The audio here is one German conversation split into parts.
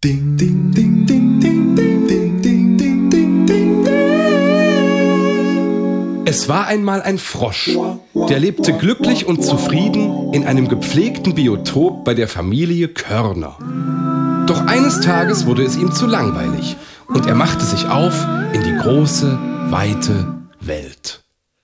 Ding, ding, ding, ding, ding, ding, ding, ding, ding, ding, ding. Es war einmal ein Frosch, der lebte glücklich und zufrieden in einem gepflegten Biotop bei der Familie Körner. Doch eines Tages wurde es ihm zu langweilig und er machte sich auf in die große, weite Welt.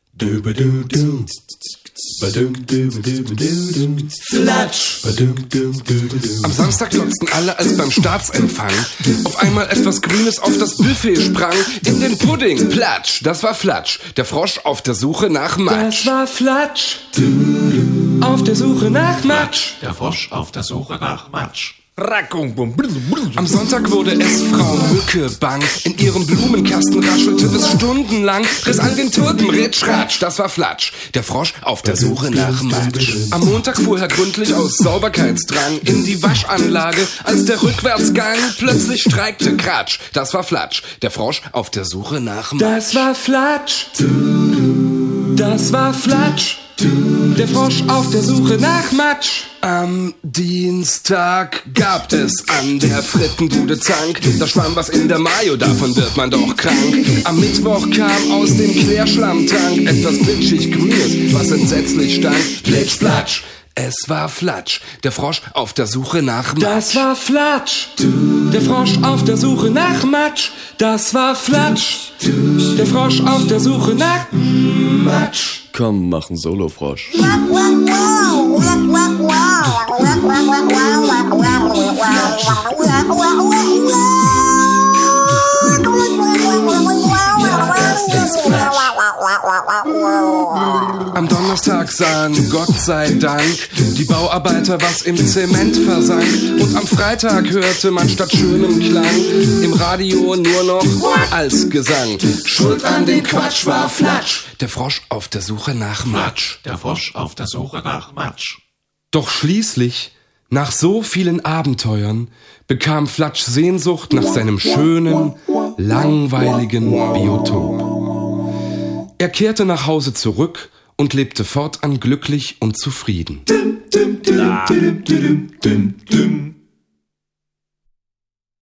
Flatsch! Am Samstag glotzten alle, als beim Staatsempfang auf einmal etwas Grünes auf das Buffet sprang. In den Pudding, Platsch, das war Flatsch, der Frosch auf der Suche nach Matsch. Das war Flatsch! Auf der Suche nach Matsch! Der Frosch auf der Suche nach Matsch. Am Sonntag wurde es Frau Mücke bang. In ihrem Blumenkasten raschelte es stundenlang. Riss an den Tulpen, Ritsch, Ratsch, das war Flatsch, der Frosch auf der Suche nach Matsch. Am Montag fuhr er gründlich aus Sauberkeitsdrang in die Waschanlage, als der Rückwärtsgang plötzlich streikte, Kratsch, das war Flatsch, der Frosch auf der Suche nach Matsch. Das war Flatsch! Das war Flatsch! Der Frosch auf der Suche nach Matsch. Am Dienstag gab es an der Frittenbude Zank. Da schwamm was in der Mayo, davon wird man doch krank. Am Mittwoch kam aus dem Klärschlammtank etwas glitschig Grünes, was entsetzlich stank. Plitsch, platsch, es war Flatsch, der Frosch auf der Suche nach Matsch. Das war Flatsch! Der Frosch auf der Suche nach Matsch. Das war Flatsch! Der Frosch auf der Suche nach Matsch. Komm, mach einen Solo-Frosch. Am Donnerstag sahen, Gott sei Dank, die Bauarbeiter, was im Zement versank. Und am Freitag hörte man statt schönem Klang im Radio nur noch als Gesang. Schuld an dem Quatsch war Flatsch, der Frosch auf der Suche nach Matsch. Der Frosch auf der Suche nach Matsch. Doch schließlich, nach so vielen Abenteuern, bekam Flatsch Sehnsucht nach seinem schönen, langweiligen Biotop. Er kehrte nach Hause zurück und lebte fortan glücklich und zufrieden. Dim, dim, dim, dim, dim, dim, dim.